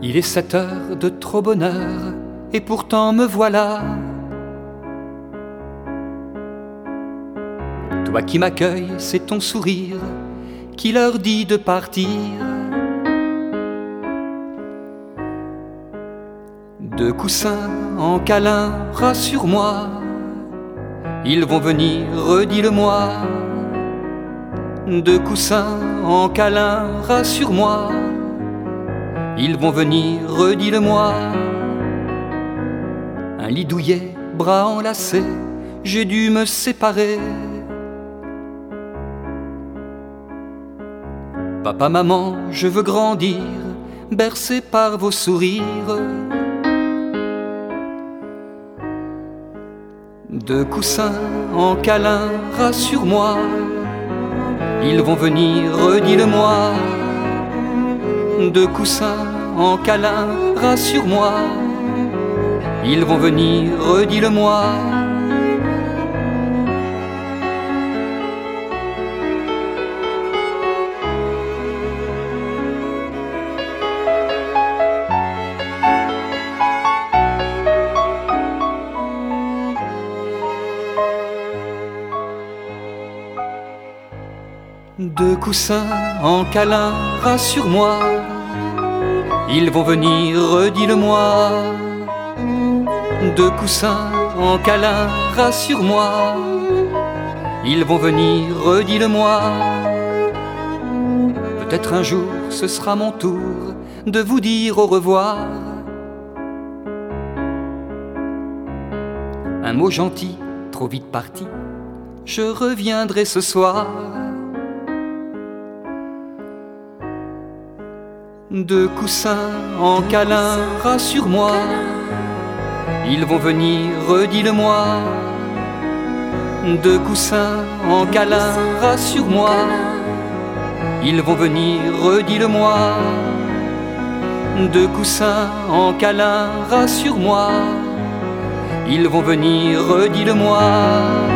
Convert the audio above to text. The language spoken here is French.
Il est 7 heures de trop bonheur, et pourtant me voilà. Toi qui m'accueilles, c'est ton sourire qui leur dit de partir. Deux coussins en câlin, rassure-moi, ils vont venir, redis-le-moi. Deux coussins en câlin, rassure-moi, ils vont venir, redis-le-moi. Un lit douillet, bras enlacés, j'ai dû me séparer. Papa, maman, je veux grandir, bercé par vos sourires. Deux coussins en câlin, rassure-moi, ils vont venir, redis-le-moi. Deux coussins en câlin, rassure-moi, ils vont venir, redis-le-moi. Deux coussins en câlin, rassure-moi, ils vont venir, redis-le-moi. Deux coussins en câlin, rassure-moi, ils vont venir, redis-le-moi. Peut-être un jour ce sera mon tour de vous dire au revoir. Un mot gentil, trop vite parti, je reviendrai ce soir. Deux coussins en câlin, rassure-moi, ils vont venir, redis-le-moi. Deux coussins en câlin, rassure-moi, ils vont venir, redis-le-moi. Deux coussins en câlin, rassure-moi, ils vont venir, redis-le-moi.